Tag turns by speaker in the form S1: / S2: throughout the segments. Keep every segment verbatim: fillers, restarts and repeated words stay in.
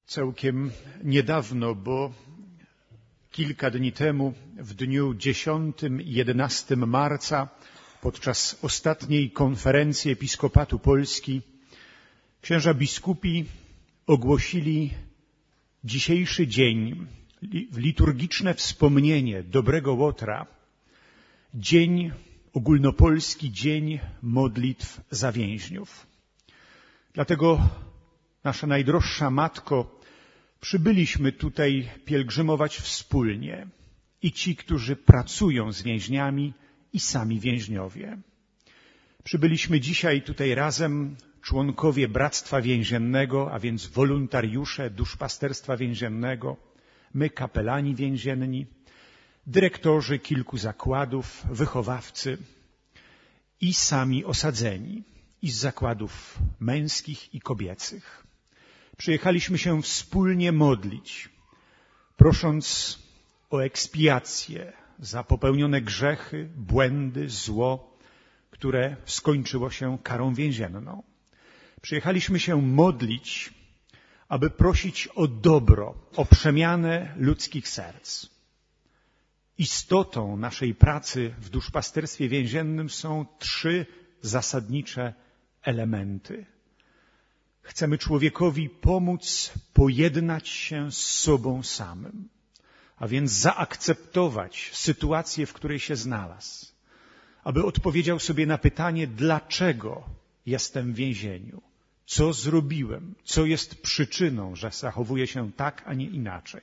S1: Całkiem niedawno, bo kilka dni temu, w dniu dziesiątym i jedenastym marca, podczas ostatniej konferencji Episkopatu Polski, księża biskupi ogłosili dzisiejszy dzień w liturgiczne wspomnienie Dobrego Łotra, dzień, ogólnopolski dzień modlitw za więźniów. Dlatego, nasza najdroższa Matko, przybyliśmy tutaj pielgrzymować wspólnie, i ci, którzy pracują z więźniami, i sami więźniowie. Przybyliśmy dzisiaj tutaj razem, członkowie Bractwa Więziennego, a więc wolontariusze duszpasterstwa więziennego, my, kapelani więzienni, dyrektorzy kilku zakładów, wychowawcy i sami osadzeni, i z zakładów męskich i kobiecych. Przyjechaliśmy się wspólnie modlić, prosząc o ekspiację za popełnione grzechy, błędy, zło, które skończyło się karą więzienną. Przyjechaliśmy się modlić, aby prosić o dobro, o przemianę ludzkich serc. Istotą naszej pracy w duszpasterstwie więziennym są trzy zasadnicze elementy. Chcemy człowiekowi pomóc pojednać się z sobą samym, a więc zaakceptować sytuację, w której się znalazł, aby odpowiedział sobie na pytanie, dlaczego jestem w więzieniu, co zrobiłem, co jest przyczyną, że zachowuję się tak, a nie inaczej.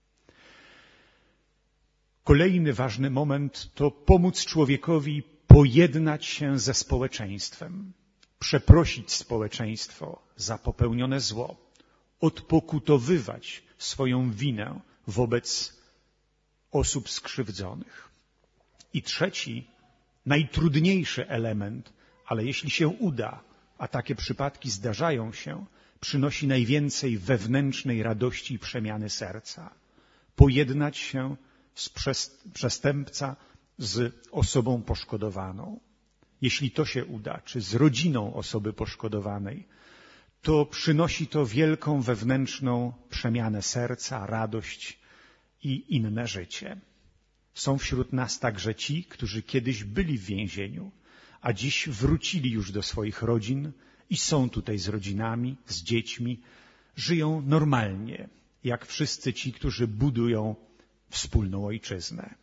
S1: Kolejny ważny moment to pomóc człowiekowi pojednać się ze społeczeństwem, przeprosić społeczeństwo za popełnione zło, odpokutowywać swoją winę wobec osób skrzywdzonych. I trzeci, najtrudniejszy element, ale jeśli się uda, a takie przypadki zdarzają się, przynosi najwięcej wewnętrznej radości i przemiany serca. Pojednać się z przestępca z osobą poszkodowaną. Jeśli to się uda, czy z rodziną osoby poszkodowanej, to przynosi to wielką wewnętrzną przemianę serca, radość i inne życie. Są wśród nas także ci, którzy kiedyś byli w więzieniu, a dziś wrócili już do swoich rodzin i są tutaj z rodzinami, z dziećmi, żyją normalnie, jak wszyscy ci, którzy budują wspólną ojczyznę.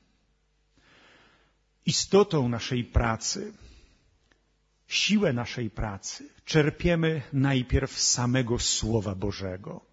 S1: Istotą naszej pracy, siłę naszej pracy czerpiemy najpierw z samego Słowa Bożego.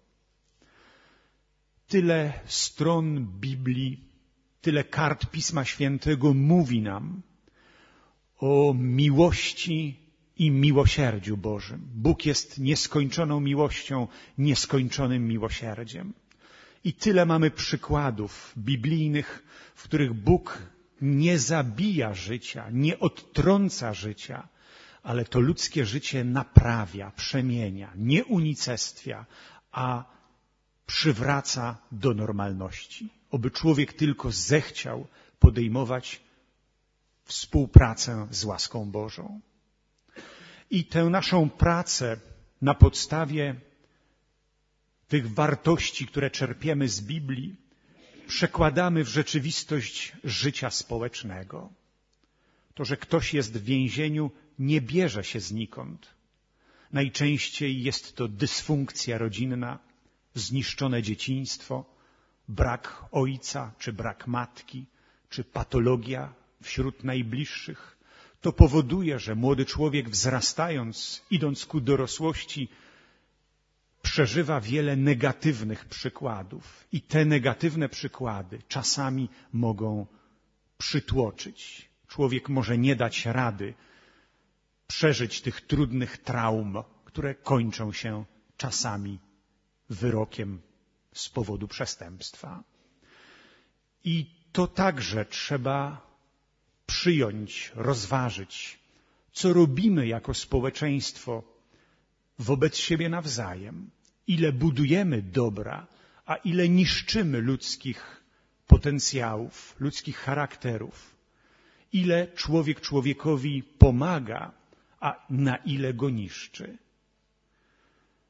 S1: Tyle stron Biblii, tyle kart Pisma Świętego mówi nam o miłości i miłosierdziu Bożym. Bóg jest nieskończoną miłością, nieskończonym miłosierdziem. I tyle mamy przykładów biblijnych, w których Bóg nie zabija życia, nie odtrąca życia, ale to ludzkie życie naprawia, przemienia, nie unicestwia, a przywraca do normalności. Oby człowiek tylko zechciał podejmować współpracę z łaską Bożą. I tę naszą pracę na podstawie tych wartości, które czerpiemy z Biblii, przekładamy w rzeczywistość życia społecznego. To, że ktoś jest w więzieniu, nie bierze się znikąd. Najczęściej jest to dysfunkcja rodzinna, zniszczone dzieciństwo, brak ojca czy brak matki, czy patologia wśród najbliższych. To powoduje, że młody człowiek wzrastając, idąc ku dorosłości, przeżywa wiele negatywnych przykładów. I te negatywne przykłady czasami mogą przytłoczyć. Człowiek może nie dać rady przeżyć tych trudnych traum, które kończą się czasami wyrokiem z powodu przestępstwa. I to także trzeba przyjąć, rozważyć, co robimy jako społeczeństwo wobec siebie nawzajem. Ile budujemy dobra, a ile niszczymy ludzkich potencjałów, ludzkich charakterów. Ile człowiek człowiekowi pomaga, a na ile go niszczy.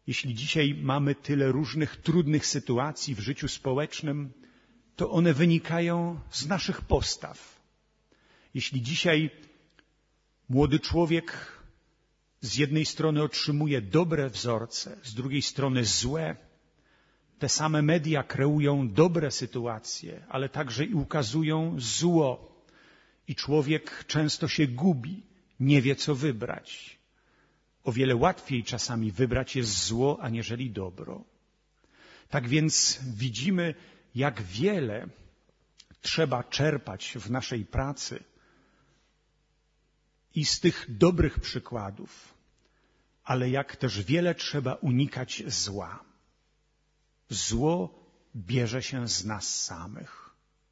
S1: Jeśli dzisiaj mamy tyle różnych trudnych sytuacji w życiu społecznym, to one wynikają z naszych postaw. Jeśli dzisiaj młody człowiek z jednej strony otrzymuje dobre wzorce, z drugiej strony złe, te same media kreują dobre sytuacje, ale także i ukazują zło. I człowiek często się gubi, nie wie co wybrać. O wiele łatwiej czasami wybrać jest zło, aniżeli dobro. Tak więc widzimy, jak wiele trzeba czerpać w naszej pracy i z tych dobrych przykładów, ale jak też wiele trzeba unikać zła. Zło bierze się z nas samych.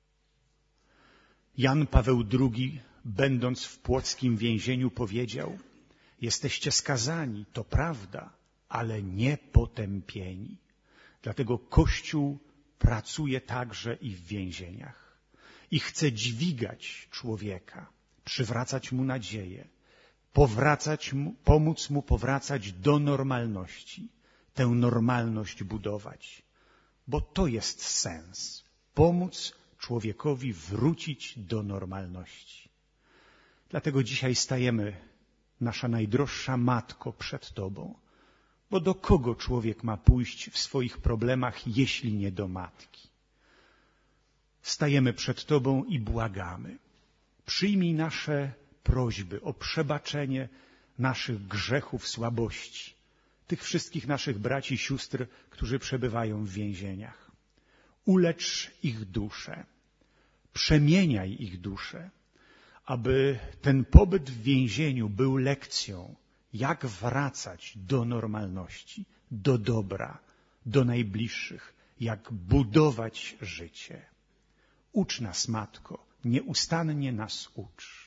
S1: Jan Paweł drugi, będąc w płockim więzieniu, powiedział: jesteście skazani, to prawda, ale nie potępieni. Dlatego Kościół pracuje także i w więzieniach i chce dźwigać człowieka, przywracać mu nadzieję, powracać mu, pomóc mu powracać do normalności, tę normalność budować, bo to jest sens. Pomóc człowiekowi wrócić do normalności. Dlatego dzisiaj stajemy, nasza najdroższa Matko, przed Tobą, bo do kogo człowiek ma pójść w swoich problemach, jeśli nie do Matki? Stajemy przed Tobą i błagamy. Przyjmij nasze prośby o przebaczenie naszych grzechów, słabości, tych wszystkich naszych braci i sióstr, którzy przebywają w więzieniach. Ulecz ich dusze, przemieniaj ich dusze, aby ten pobyt w więzieniu był lekcją, jak wracać do normalności, do dobra, do najbliższych, jak budować życie. Ucz nas, Matko, nieustannie nas ucz.